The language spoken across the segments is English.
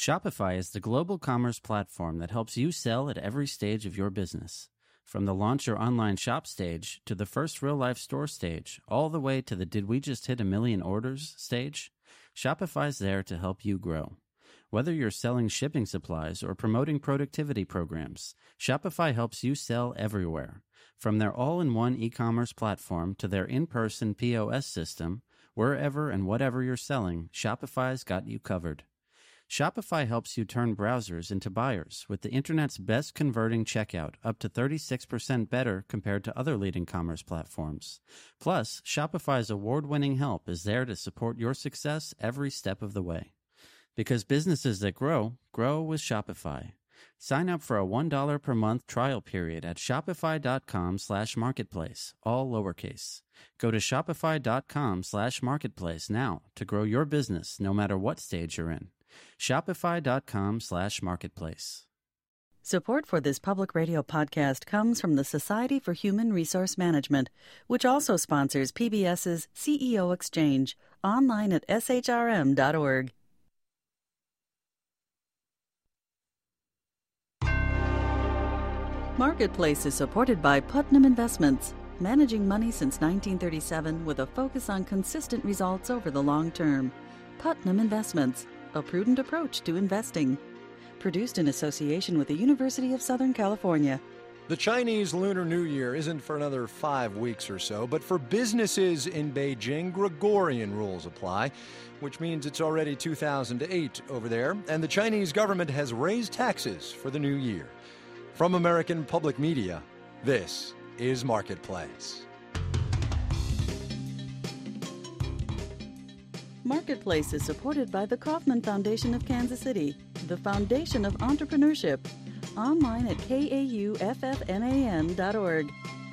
Shopify is the global commerce platform that helps you sell at every stage of your business. From the launch your online shop stage to the first real-life store stage, all the way to the did we just hit 1 million orders stage, Shopify's there to help you grow. Whether you're selling shipping supplies or promoting productivity programs, Shopify helps you sell everywhere. From their all-in-one e-commerce platform to their in-person POS system, wherever and whatever you're selling, Shopify's got you covered. Shopify helps you turn browsers into buyers with the internet's best converting checkout, up to 36% better compared to other leading commerce platforms. Plus, Shopify's award-winning help is there to support your success every step of the way. Because businesses that grow, grow with Shopify. Sign up for a $1 per month trial period at shopify.com/marketplace, all lowercase. Go to shopify.com/marketplace now to grow your business no matter what stage you're in. Shopify.com/marketplace. Support for this public radio podcast comes from the Society for Human Resource Management, which also sponsors PBS's CEO Exchange, online at shrm.org. Marketplace is supported by Putnam Investments, managing money since 1937 with a focus on consistent results over the long term. Putnam Investments, a prudent approach to investing. Produced in association with the University of Southern California. The Chinese Lunar New Year isn't for another 5 weeks or so, but for businesses in Beijing, Gregorian rules apply, which means it's already 2008 over there, and the Chinese government has raised taxes for the new year. From American Public Media, this is Marketplace. Marketplace is supported by the Kauffman Foundation of Kansas City, the Foundation of Entrepreneurship, online at kauffman.org.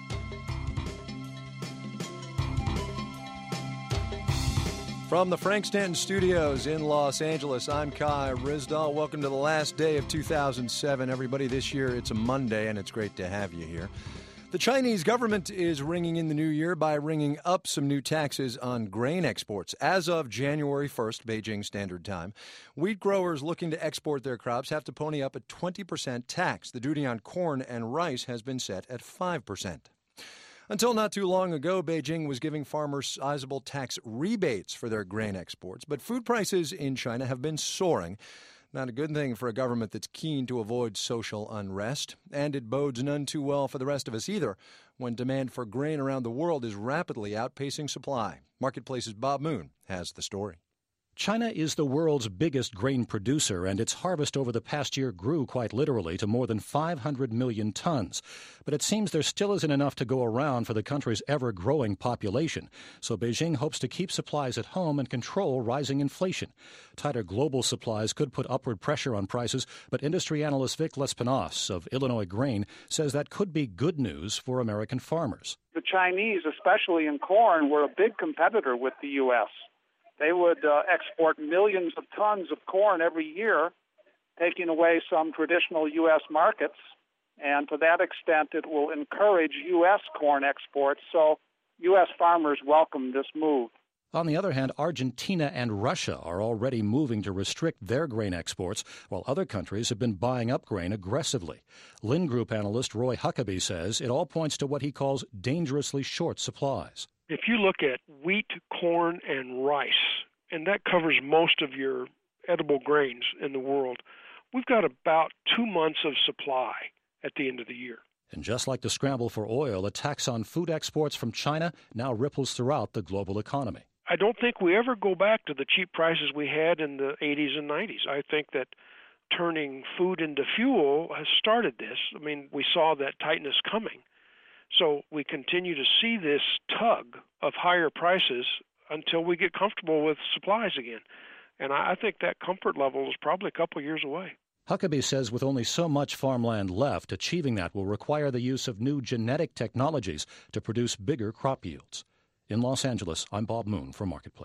From the Frank Stanton Studios in Los Angeles, I'm Kai Ryssdal. Welcome to the last day of 2007. Everybody, this year it's a Monday, and it's great to have you here. The Chinese government is ringing in the new year by ringing up some new taxes on grain exports. As of January 1st, Beijing Standard Time, wheat growers looking to export their crops have to pony up a 20% tax. The duty on corn and rice has been set at 5%. Until not too long ago, Beijing was giving farmers sizable tax rebates for their grain exports. But food prices in China have been soaring. Not a good thing for a government that's keen to avoid social unrest. And it bodes none too well for the rest of us either, when demand for grain around the world is rapidly outpacing supply. Marketplace's Bob Moon has the story. China is the world's biggest grain producer, and its harvest over the past year grew quite literally to more than 500 million tons. But it seems there still isn't enough to go around for the country's ever-growing population. So Beijing hopes to keep supplies at home and control rising inflation. Tighter global supplies could put upward pressure on prices, but industry analyst Vic Lespanos of Illinois Grain says that could be good news for American farmers. The Chinese, especially in corn, were a big competitor with the U.S. They would export millions of tons of corn every year, taking away some traditional U.S. markets. And to that extent, it will encourage U.S. corn exports. So U.S. farmers welcome this move. On the other hand, Argentina and Russia are already moving to restrict their grain exports, while other countries have been buying up grain aggressively. Lind Group analyst Roy Huckabee says it all points to what he calls dangerously short supplies. If you look at wheat, corn, and rice, and that covers most of your edible grains in the world, we've got about 2 months of supply at the end of the year. And just like the scramble for oil, a tax on food exports from China now ripples throughout the global economy. I don't think we ever go back to the cheap prices we had in the 80s and 90s. I think that turning food into fuel has started this. I mean, we saw that tightness coming. So we continue to see this tug of higher prices until we get comfortable with supplies again. And I think that comfort level is probably a couple years away. Huckabee says with only so much farmland left, achieving that will require the use of new genetic technologies to produce bigger crop yields. In Los Angeles, I'm Bob Moon for Marketplace.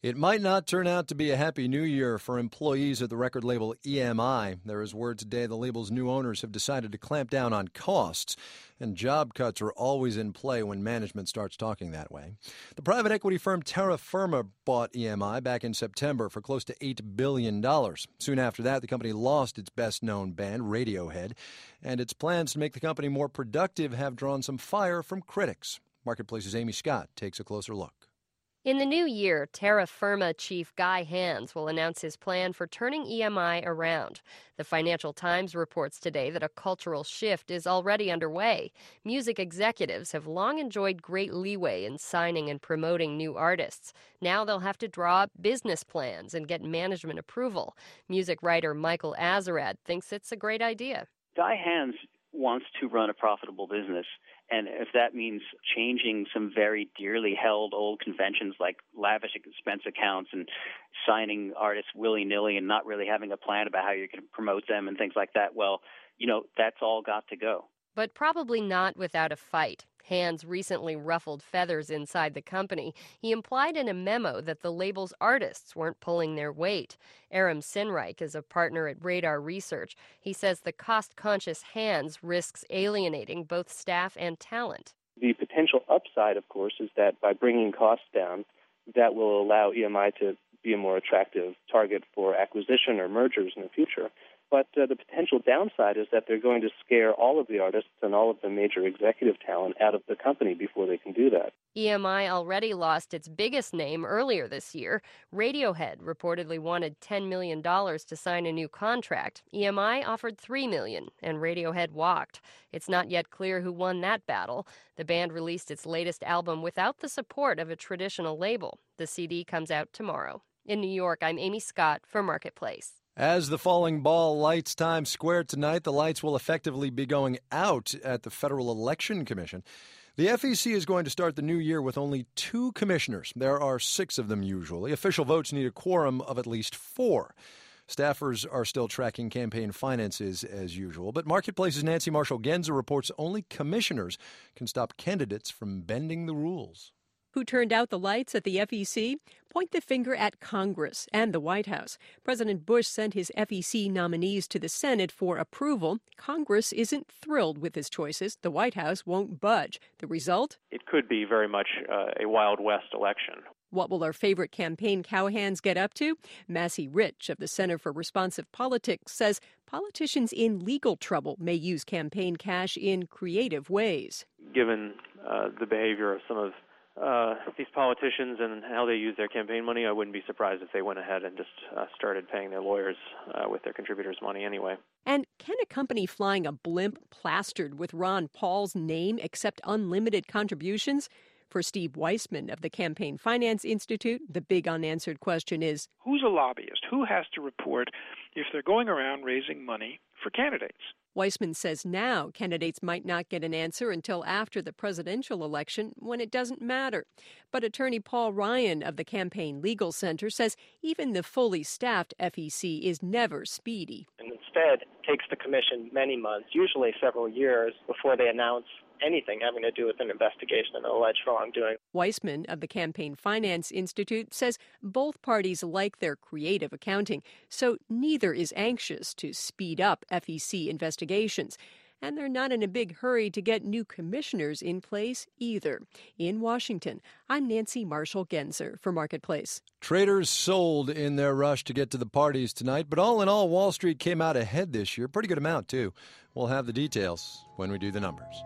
It might not turn out to be a happy new year for employees at the record label EMI. There is word today the label's new owners have decided to clamp down on costs, and job cuts are always in play when management starts talking that way. The private equity firm Terra Firma bought EMI back in September for close to $8 billion. Soon after that, the company lost its best-known band, Radiohead, and its plans to make the company more productive have drawn some fire from critics. Marketplace's Amy Scott takes a closer look. In the new year, Terra Firma chief Guy Hands will announce his plan for turning EMI around. The Financial Times reports today that a cultural shift is already underway. Music executives have long enjoyed great leeway in signing and promoting new artists. Now they'll have to draw up business plans and get management approval. Music writer Michael Azerrad thinks it's a great idea. Guy Hands wants to run a profitable business. And if that means changing some very dearly held old conventions like lavish expense accounts and signing artists willy-nilly and not really having a plan about how you're going to promote them and things like that, well, that's all got to go. But probably not without a fight. Hands recently ruffled feathers inside the company. He implied in a memo that the label's artists weren't pulling their weight. Aram Sinreich is a partner at Radar Research. He says the cost-conscious Hands risks alienating both staff and talent. The potential upside, of course, is that by bringing costs down, that will allow EMI to be a more attractive target for acquisition or mergers in the future. But the potential downside is that they're going to scare all of the artists and all of the major executive talent out of the company before they can do that. EMI already lost its biggest name earlier this year. Radiohead reportedly wanted $10 million to sign a new contract. EMI offered $3 million, and Radiohead walked. It's not yet clear who won that battle. The band released its latest album without the support of a traditional label. The CD comes out tomorrow. In New York, I'm Amy Scott for Marketplace. As the falling ball lights Times Square tonight, the lights will effectively be going out at the Federal Election Commission. The FEC is going to start the new year with only 2 commissioners. There are 6 of them usually. Official votes need a quorum of at least 4. Staffers are still tracking campaign finances as usual, but Marketplace's Nancy Marshall-Genzer reports only commissioners can stop candidates from bending the rules. Who turned out the lights at the FEC? Point the finger at Congress and the White House. President Bush sent his FEC nominees to the Senate for approval. Congress isn't thrilled with his choices. The White House won't budge. The result? It could be very much a Wild West election. What will our favorite campaign cowhands get up to? Massey Rich of the Center for Responsive Politics says politicians in legal trouble may use campaign cash in creative ways. Given the behavior of some of these politicians and how they use their campaign money, I wouldn't be surprised if they went ahead and just started paying their lawyers with their contributors' money anyway. And can a company flying a blimp plastered with Ron Paul's name accept unlimited contributions? For Steve Weissman of the Campaign Finance Institute, the big unanswered question is, who's a lobbyist? Who has to report if they're going around raising money for candidates? Weissman says now candidates might not get an answer until after the presidential election, when it doesn't matter. But attorney Paul Ryan of the Campaign Legal Center says even the fully staffed FEC is never speedy. And instead, it takes the commission many months, usually several years, before they announce anything having to do with an investigation of alleged wrongdoing. Weissman of the Campaign Finance Institute says both parties like their creative accounting, so neither is anxious to speed up FEC investigations. And they're not in a big hurry to get new commissioners in place either. In Washington, I'm Nancy Marshall-Genzer for Marketplace. Traders sold in their rush to get to the parties tonight, but all in all, Wall Street came out ahead this year. Pretty good amount, too. We'll have the details when we do the numbers.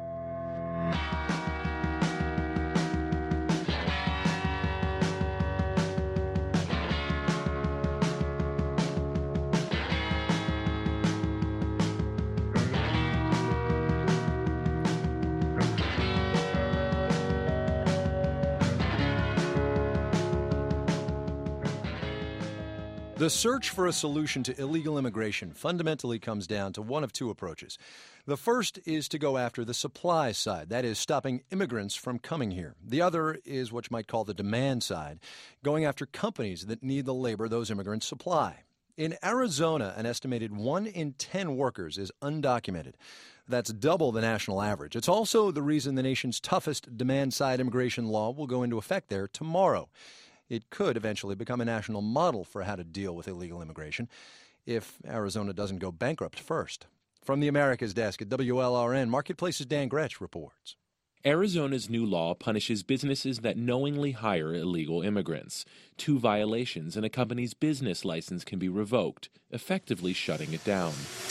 The search for a solution to illegal immigration fundamentally comes down to one of 2 approaches. The first is to go after the supply side, that is, stopping immigrants from coming here. The other is what you might call the demand side, going after companies that need the labor those immigrants supply. In Arizona, an estimated 1 in 10 workers is undocumented. That's double the national average. It's also the reason the nation's toughest demand-side immigration law will go into effect there tomorrow. It could eventually become a national model for how to deal with illegal immigration if Arizona doesn't go bankrupt first. From the Americas Desk at WLRN, Marketplace's Dan Gretsch reports. Arizona's new law punishes businesses that knowingly hire illegal immigrants. 2 violations and a company's business license can be revoked, effectively shutting it down.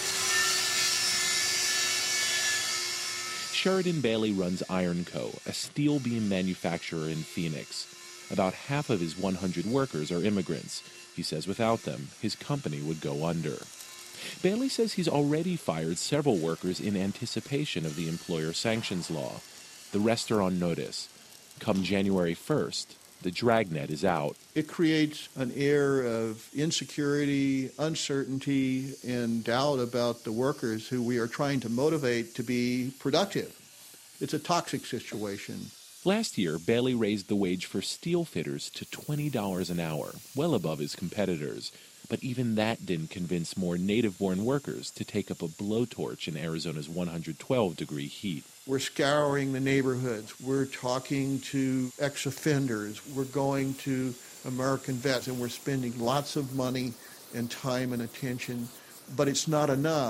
Sheridan Bailey runs Iron Co., a steel beam manufacturer in Phoenix. About half of his 100 workers are immigrants. He says without them, his company would go under. Bailey says he's already fired several workers in anticipation of the employer sanctions law. The rest are on notice. Come January 1st, the dragnet is out. It creates an air of insecurity, uncertainty, and doubt about the workers who we are trying to motivate to be productive. It's a toxic situation. Last year, Bailey raised the wage for steel fitters to $20 an hour, well above his competitors. But even that didn't convince more native-born workers to take up a blowtorch in Arizona's 112-degree heat. We're scouring the neighborhoods. We're talking to ex-offenders. We're going to American vets, and we're spending lots of money and time and attention. But it's not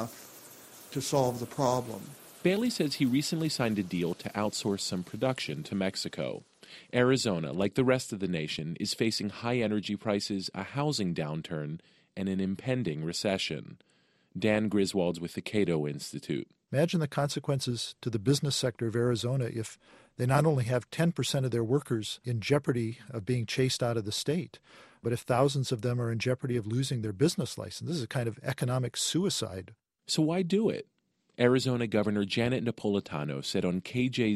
enough to solve the problem. Bailey says he recently signed a deal to outsource some production to Mexico. Arizona, like the rest of the nation, is facing high energy prices, a housing downturn, and an impending recession. Dan Griswold's with the Cato Institute. Imagine the consequences to the business sector of Arizona if they not only have 10% of their workers in jeopardy of being chased out of the state, but if thousands of them are in jeopardy of losing their business license. This is a kind of economic suicide. So why do it? Arizona Governor Janet Napolitano said on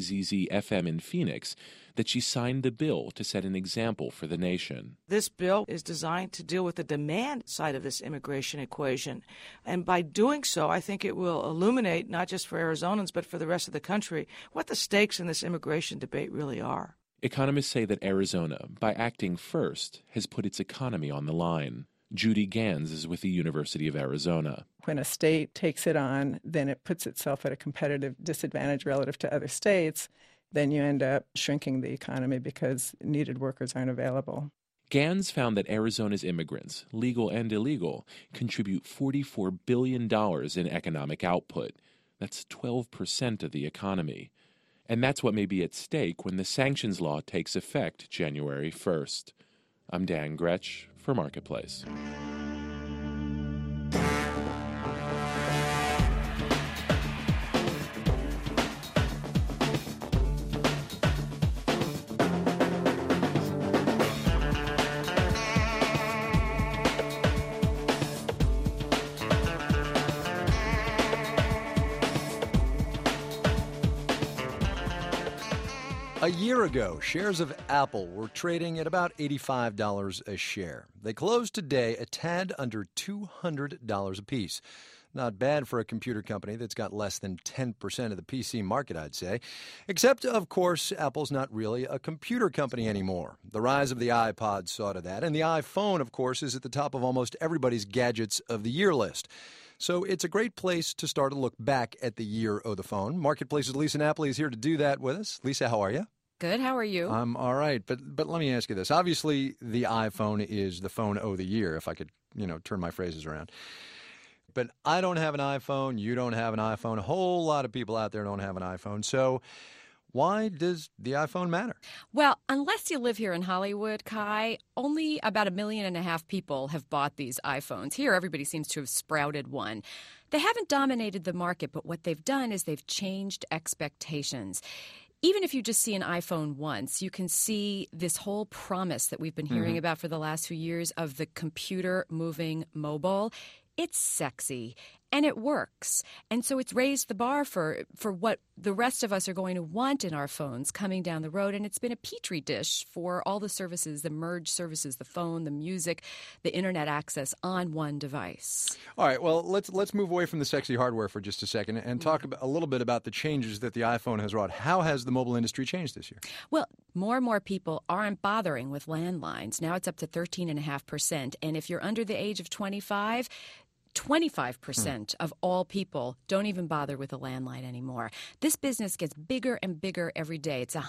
KJZZ-FM in Phoenix that she signed the bill to set an example for the nation. This bill is designed to deal with the demand side of this immigration equation. And by doing so, I think it will illuminate, not just for Arizonans, but for the rest of the country, what the stakes in this immigration debate really are. Economists say that Arizona, by acting first, has put its economy on the line. Judy Gans is with the University of Arizona. When a state takes it on, then it puts itself at a competitive disadvantage relative to other states. Then you end up shrinking the economy because needed workers aren't available. Gans found that Arizona's immigrants, legal and illegal, contribute $44 billion in economic output. That's 12% of the economy. And that's what may be at stake when the sanctions law takes effect January 1st. I'm Dan Gretsch for Marketplace. A year ago, shares of Apple were trading at about $85 a share. They closed today a tad under $200 apiece. Not bad for a computer company that's got less than 10% of the PC market, I'd say. Except, of course, Apple's not really a computer company anymore. The rise of the iPod saw to that, and the iPhone, of course, is at the top of almost everybody's gadgets of the year list. So it's a great place to start to look back at the year of the phone. Marketplace's Lisa Napoli is here to do that with us. Lisa, how are you? Good. How are you? I'm all right. But let me ask you this. Obviously, the iPhone is the phone of the year, if I could, turn my phrases around. But I don't have an iPhone. You don't have an iPhone. A whole lot of people out there don't have an iPhone. So why does the iPhone matter? Well, unless you live here in Hollywood, Kai, only about 1.5 million people have bought these iPhones. Here, everybody seems to have sprouted one. They haven't dominated the market, but what they've done is they've changed expectations. Even if you just see an iPhone once, you can see this whole promise that we've been hearing about for the last few years of the computer moving mobile. It's sexy, and it works. And so it's raised the bar for what the rest of us are going to want in our phones coming down the road. And it's been a petri dish for all the services, the merged services, the phone, the music, the internet access on one device. All right, well, let's move away from the sexy hardware for just a second and talk a little bit about the changes that the iPhone has wrought. How has the mobile industry changed this year? Well, more and more people aren't bothering with landlines. Now it's up to 13.5%. And if you're under the age of 25, 25% of all people don't even bother with a landline anymore. This business gets bigger and bigger every day. It's a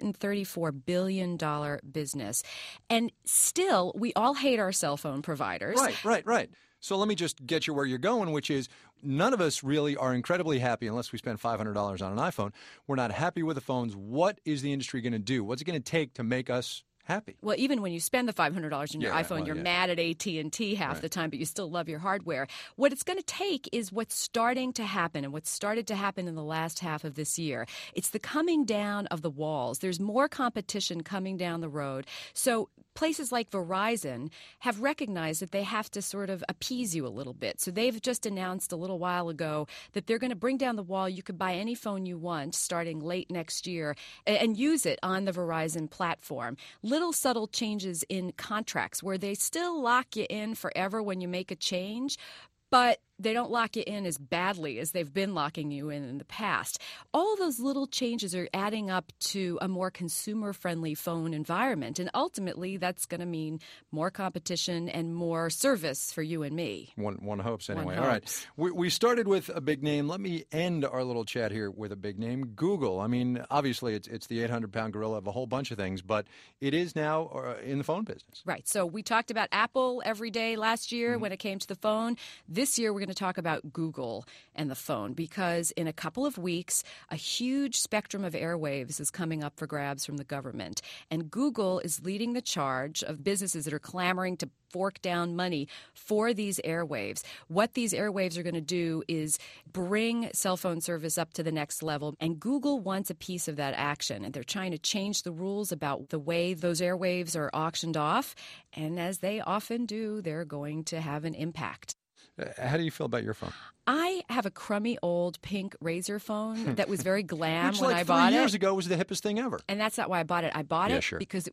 $134 billion business. And still, we all hate our cell phone providers. Right. So let me just get you where you're going, which is none of us really are incredibly happy unless we spend $500 on an iPhone. We're not happy with the phones. What is the industry going to do? What's it going to take to make us happy? Well, even when you spend the $500 on your iPhone, you're mad at AT&T half the time, but you still love your hardware. What it's going to take is what's starting to happen and what's started to happen in the last half of this year. It's the coming down of the walls. There's more competition coming down the road. So places like Verizon have recognized that they have to sort of appease you a little bit. So they've just announced a little while ago that they're going to bring down the wall. You could buy any phone you want starting late next year and use it on the Verizon platform. Little subtle changes in contracts where they still lock you in forever when you make a change, but they don't lock you in as badly as they've been locking you in the past. All of those little changes are adding up to a more consumer-friendly phone environment, and ultimately that's going to mean more competition and more service for you and me. One hopes anyway. One All hopes. right. We started with a big name. Let me end our little chat here with a big name, Google. I mean, obviously it's the 800-pound gorilla of a whole bunch of things, but it is now in the phone business. Right. So we talked about Apple every day last year when it came to the phone. This year we're going to talk about Google and the phone because in a couple of weeks, a huge spectrum of airwaves is coming up for grabs from the government. And Google is leading the charge of businesses that are clamoring to fork down money for these airwaves. What these airwaves are going to do is bring cell phone service up to the next level, and Google wants a piece of that action, and they're trying to change the rules about the way those airwaves are auctioned off, and as they often do, they're going to have an impact. How do you feel about your phone? I have a crummy old pink Razr phone that was very glam Which, when like I bought it. 3 years ago was the hippest thing ever. And that's not why I bought it. I bought it because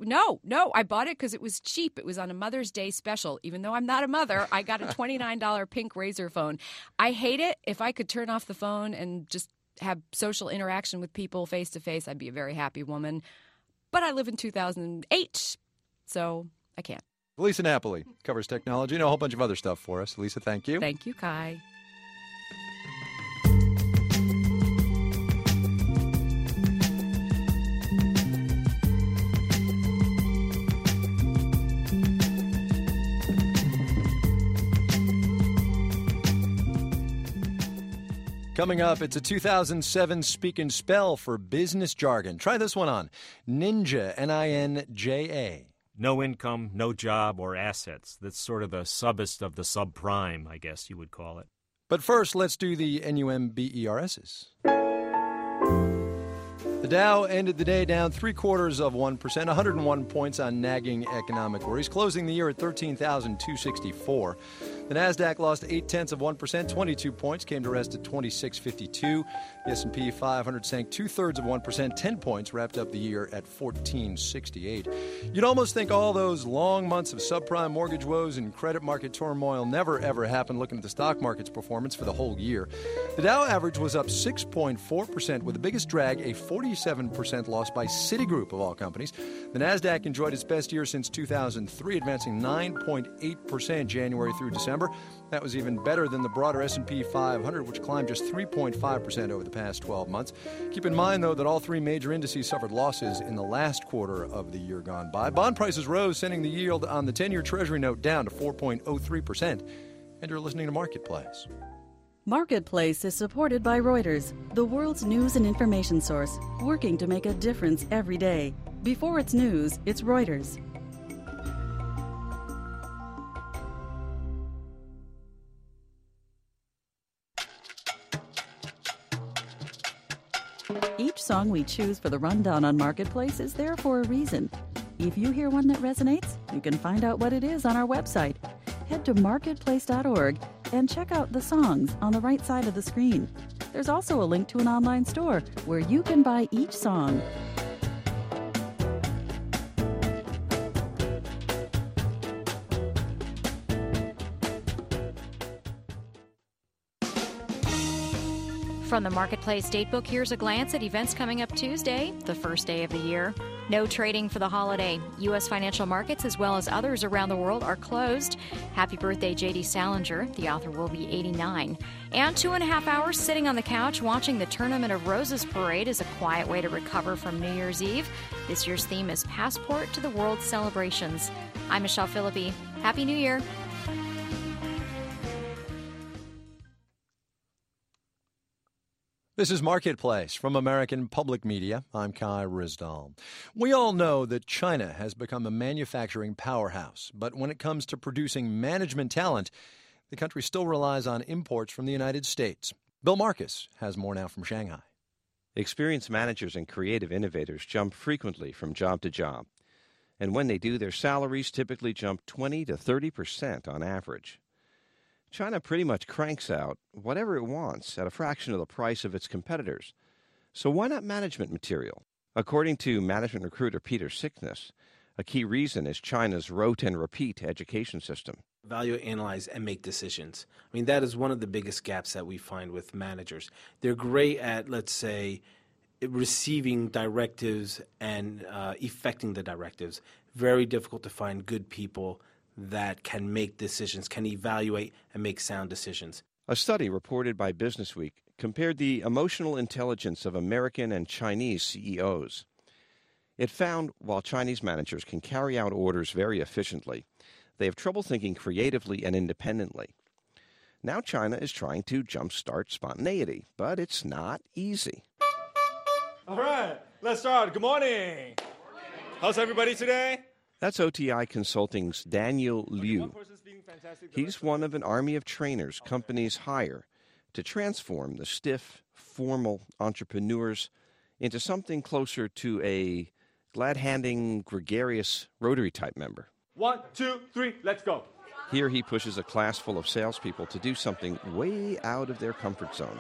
I bought it because it was cheap. It was on a Mother's Day special. Even though I'm not a mother, I got a $29 pink Razr phone. I hate it. If I could turn off the phone and just have social interaction with people face to face, I'd be a very happy woman. But I live in 2008, so I can't. Lisa Napoli covers technology and a whole bunch of other stuff for us. Lisa, thank you. Thank you, Kai. Coming up, it's a 2007 Speak and Spell for business jargon. Try this one on. Ninja, N-I-N-J-A. No income, no job, or assets. That's sort of the subbest of the subprime, I guess you would call it. But first, let's do the NUMBERSs. The Dow ended the day down 0.75%, 101 points on nagging economic worries, closing the year at 13,264. The Nasdaq lost 0.8%, 22 points, came to rest at 2652. The S&P 500 sank 0.2%, 10 points, wrapped up the year at 1468. You'd almost think all those long months of subprime mortgage woes and credit market turmoil never ever happened. Looking at the stock market's performance for the whole year, the Dow average was up 6.4%, with the biggest drag a 47% loss by Citigroup of all companies. The Nasdaq enjoyed its best year since 2003, advancing 9.8% January through December. That was even better than the broader S&P 500, which climbed just 3.5% over the past 12 months. Keep in mind, though, that all three major indices suffered losses in the last quarter of the year gone by. Bond prices rose, sending the yield on the 10-year Treasury note down to 4.03%. And you're listening to Marketplace. Marketplace is supported by Reuters, the world's news and information source, working to make a difference every day. Before it's news, it's Reuters. Each song we choose for the rundown on Marketplace is there for a reason. If you hear one that resonates, you can find out what it is on our website. Head to marketplace.org and check out the songs on the right side of the screen. There's also a link to an online store where you can buy each song. From the Marketplace Datebook, here's a glance at events coming up Tuesday, the first day of the year. No trading for the holiday. U.S. financial markets, as well as others around the world, are closed. Happy birthday, J.D. Salinger. The author will be 89. And 2.5 hours sitting on the couch watching the Tournament of Roses parade is a quiet way to recover from New Year's Eve. This year's theme is Passport to the World's Celebrations. I'm Michelle Philippi. Happy New Year. This is Marketplace from American Public Media. I'm Kai Ryssdal. We all know that China has become a manufacturing powerhouse, but when it comes to producing management talent, the country still relies on imports from the United States. Bill Marcus has more now from Shanghai. Experienced managers and creative innovators jump frequently from job to job. And when they do, their salaries typically jump 20 to 30% on average. China pretty much cranks out whatever it wants at a fraction of the price of its competitors. So why not management material? According to management recruiter Peter Sickness, a key reason is China's rote and repeat education system. Value, analyze, and make decisions. I mean, that is one of the biggest gaps that we find with managers. They're great at, let's say, receiving directives and effecting the directives. Very difficult to find good people that can make decisions, can evaluate and make sound decisions. A study reported by Businessweek compared the emotional intelligence of American and Chinese CEOs. It found while Chinese managers can carry out orders very efficiently, they have trouble thinking creatively and independently. Now China is trying to jumpstart spontaneity, but it's not easy. All right, let's start. Good morning. How's everybody today? That's OTI Consulting's Daniel Liu. He's one of an army of trainers companies hire to transform the stiff, formal entrepreneurs into something closer to a glad-handing, gregarious Rotary-type member. 1, 2, 3, let's go. Here he pushes a class full of salespeople to do something way out of their comfort zone.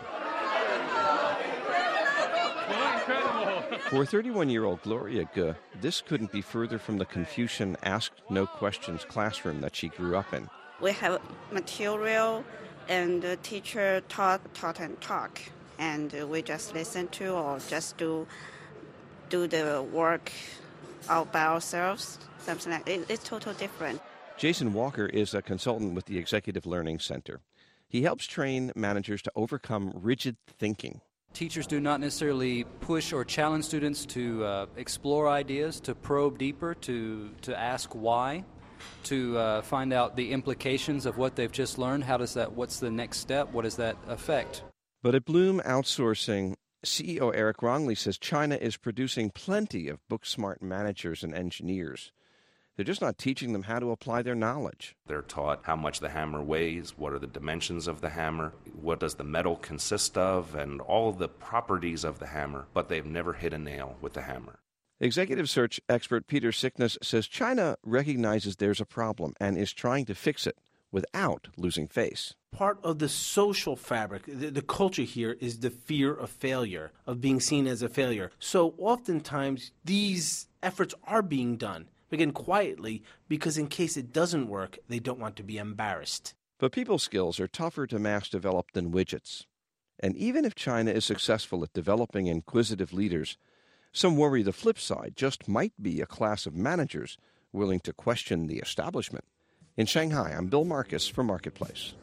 For 31-year-old Gloria Ge, this couldn't be further from the Confucian ask-no-questions classroom that she grew up in. We have material, and the teacher taught and talk, and we just listen to or just do the work all by ourselves, something like that. It's totally different. Jason Walker is a consultant with the Executive Learning Center. He helps train managers to overcome rigid thinking. Teachers do not necessarily push or challenge students to explore ideas, to probe deeper, to ask why, to find out the implications of what they've just learned. What's the next step? What does that affect? But at Bloom Outsourcing, CEO Eric Rongley says China is producing plenty of book-smart managers and engineers. They're just not teaching them how to apply their knowledge. They're taught how much the hammer weighs, what are the dimensions of the hammer, what does the metal consist of, and all of the properties of the hammer, but they've never hit a nail with the hammer. Executive search expert Peter Sickness says China recognizes there's a problem and is trying to fix it without losing face. Part of the social fabric, the culture here is the fear of failure, of being seen as a failure. So oftentimes these efforts are being done. Again, quietly, because in case it doesn't work, they don't want to be embarrassed. But people skills are tougher to mass develop than widgets. And even if China is successful at developing inquisitive leaders, some worry the flip side just might be a class of managers willing to question the establishment. In Shanghai, I'm Bill Marcus for Marketplace.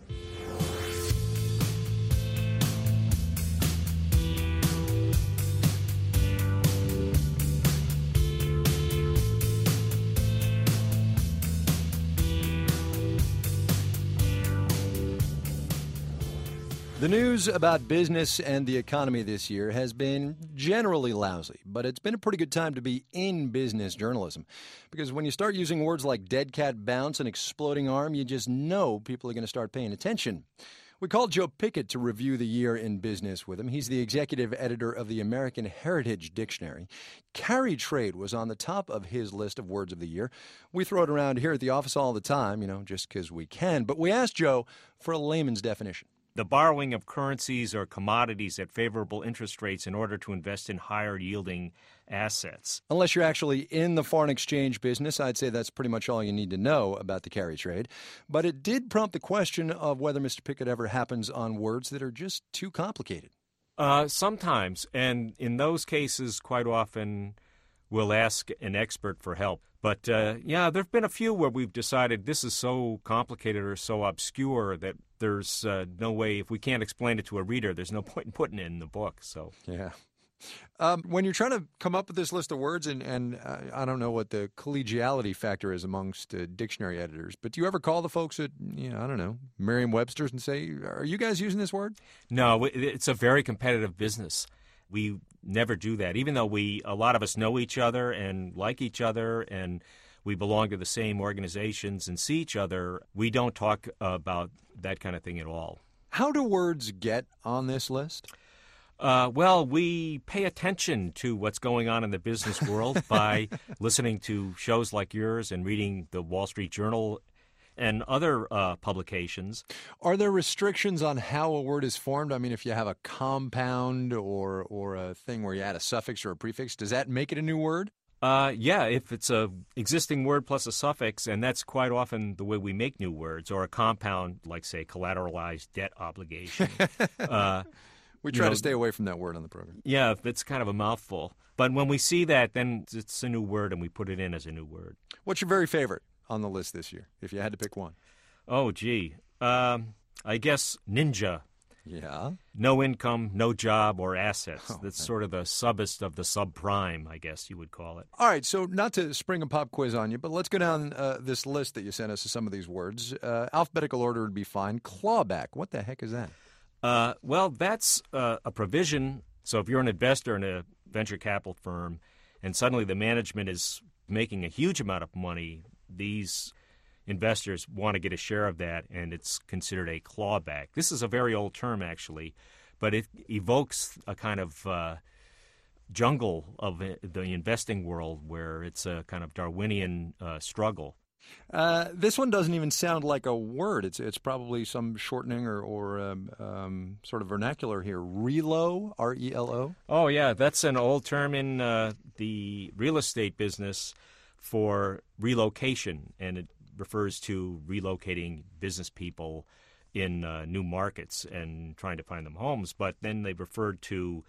The news about business and the economy this year has been generally lousy, but it's been a pretty good time to be in business journalism. Because when you start using words like dead cat bounce and exploding arm, you just know people are going to start paying attention. We called Joe Pickett to review the year in business with him. He's the executive editor of the American Heritage Dictionary. Carry trade was on the top of his list of words of the year. We throw it around here at the office all the time, just because we can. But we asked Joe for a layman's definition. The borrowing of currencies or commodities at favorable interest rates in order to invest in higher-yielding assets. Unless you're actually in the foreign exchange business, I'd say that's pretty much all you need to know about the carry trade. But it did prompt the question of whether Mr. Pickett ever happens on words that are just too complicated. Sometimes, and in those cases, quite often, we'll ask an expert for help. But, yeah, there have been a few where we've decided this is so complicated or so obscure that there's no way, if we can't explain it to a reader, there's no point in putting it in the book. So yeah. When you're trying to come up with this list of words, and I don't know what the collegiality factor is amongst dictionary editors, but do you ever call the folks at, I don't know, Merriam-Webster's and say, are you guys using this word? No, it's a very competitive business. We never do that, even though a lot of us know each other and like each other and we belong to the same organizations and see each other. We don't talk about that kind of thing at all. How do words get on this list? Well, we pay attention to what's going on in the business world by listening to shows like yours and reading the Wall Street Journal and other publications. Are there restrictions on how a word is formed? I mean, if you have a compound or a thing where you add a suffix or a prefix, does that make it a new word? Yeah, if it's a existing word plus a suffix, and that's quite often the way we make new words, or a compound, like, say, collateralized debt obligation. We try to stay away from that word on the program. Yeah, it's kind of a mouthful. But when we see that, then it's a new word, and we put it in as a new word. What's your very favorite on the list this year, if you had to pick one? Oh, gee. I guess ninja. Yeah? No income, no job, or assets. That's sort of the subest of the subprime, I guess you would call it. All right, so not to spring a pop quiz on you, but let's go down this list that you sent us of some of these words. Alphabetical order would be fine. Clawback, what the heck is that? Well, that's a provision. So if you're an investor in a venture capital firm and suddenly the management is making a huge amount of money, these investors want to get a share of that, and it's considered a clawback. This is a very old term, actually, but it evokes a kind of jungle of the investing world where it's a kind of Darwinian struggle. This one doesn't even sound like a word. It's probably some shortening or sort of vernacular here. Relo, R-E-L-O? Oh, yeah. That's an old term in the real estate business for relocation, and it refers to relocating business people in new markets and trying to find them homes. But then they referred to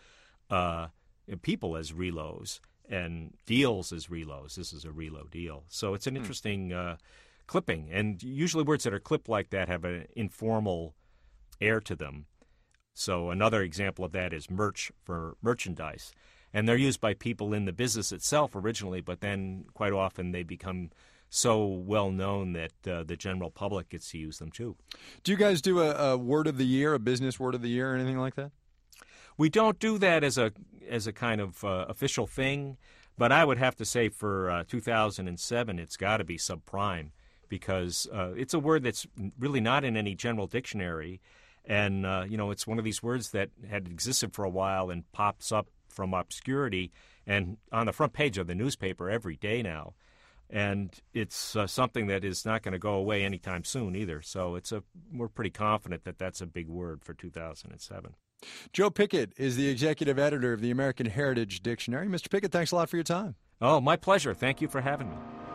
people as relos and deals as relos. This is a relo deal. So it's an interesting clipping. And usually words that are clipped like that have an informal air to them. So another example of that is merch for merchandise. And they're used by people in the business itself originally, but then quite often they become so well known that the general public gets to use them too. Do you guys do a word of the year, a business word of the year, or anything like that? We don't do that as a kind of official thing, but I would have to say for 2007 it's got to be subprime because it's a word that's really not in any general dictionary, and it's one of these words that had existed for a while and pops up from obscurity and on the front page of the newspaper every day now. And it's something that is not going to go away anytime soon either. So we're pretty confident that that's a big word for 2007. Joe Pickett is the executive editor of the American Heritage Dictionary. Mr. Pickett, thanks a lot for your time. Oh, my pleasure. Thank you for having me.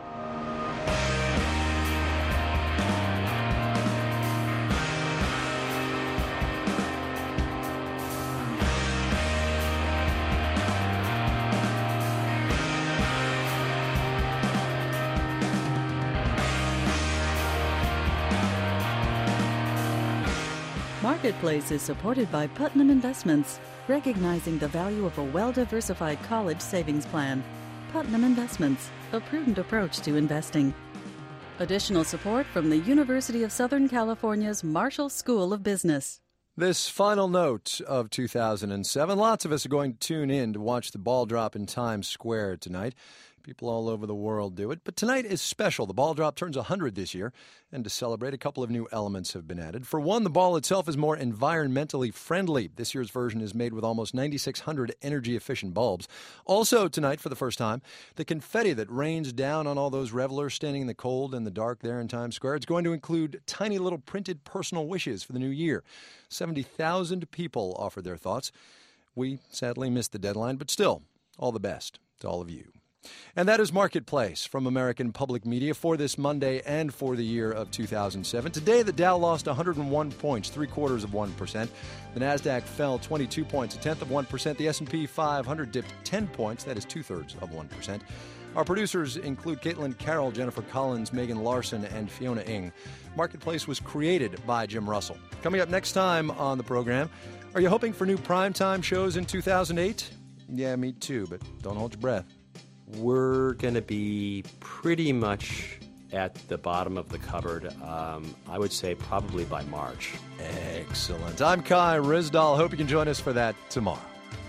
Marketplace is supported by Putnam Investments, recognizing the value of a well-diversified college savings plan. Putnam Investments, a prudent approach to investing. Additional support from the University of Southern California's Marshall School of Business. This final note of 2007, lots of us are going to tune in to watch the ball drop in Times Square tonight. People all over the world do it. But tonight is special. The ball drop turns 100 this year. And to celebrate, a couple of new elements have been added. For one, the ball itself is more environmentally friendly. This year's version is made with almost 9,600 energy-efficient bulbs. Also tonight, for the first time, the confetti that rains down on all those revelers standing in the cold and the dark there in Times Square, it's going to include tiny little printed personal wishes for the new year. 70,000 people offered their thoughts. We sadly missed the deadline, but still, all the best to all of you. And that is Marketplace from American Public Media for this Monday and for the year of 2007. Today, the Dow lost 101 points, 0.75%. The Nasdaq fell 22 points, 0.1%. The S&P 500 dipped 10 points, that is 0.2%. Our producers include Caitlin Carroll, Jennifer Collins, Megan Larson, and Fiona Ng. Marketplace was created by Jim Russell. Coming up next time on the program, are you hoping for new primetime shows in 2008? Yeah, me too, but don't hold your breath. We're going to be pretty much at the bottom of the cupboard, I would say probably by March. Excellent. I'm Kai Ryssdal. Hope you can join us for that tomorrow.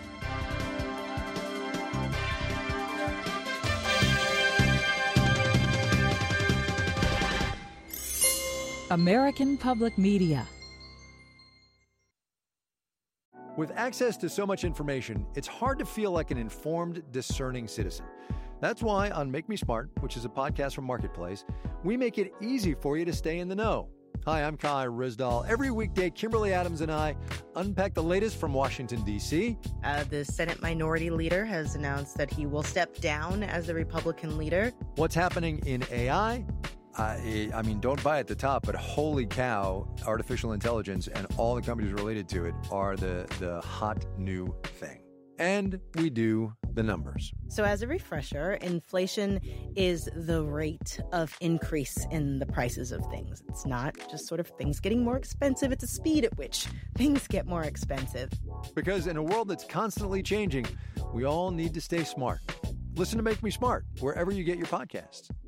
American Public Media. With access to so much information, it's hard to feel like an informed, discerning citizen. That's why on Make Me Smart, which is a podcast from Marketplace, we make it easy for you to stay in the know. Hi, I'm Kai Ryssdal. Every weekday, Kimberly Adams and I unpack the latest from Washington, D.C. The Senate Minority Leader has announced that he will step down as the Republican leader. What's happening in AI? I mean, don't buy at the top, but holy cow, artificial intelligence and all the companies related to it are the hot new thing. And we do the numbers. So as a refresher, inflation is the rate of increase in the prices of things. It's not just sort of things getting more expensive. It's the speed at which things get more expensive. Because in a world that's constantly changing, we all need to stay smart. Listen to Make Me Smart wherever you get your podcasts.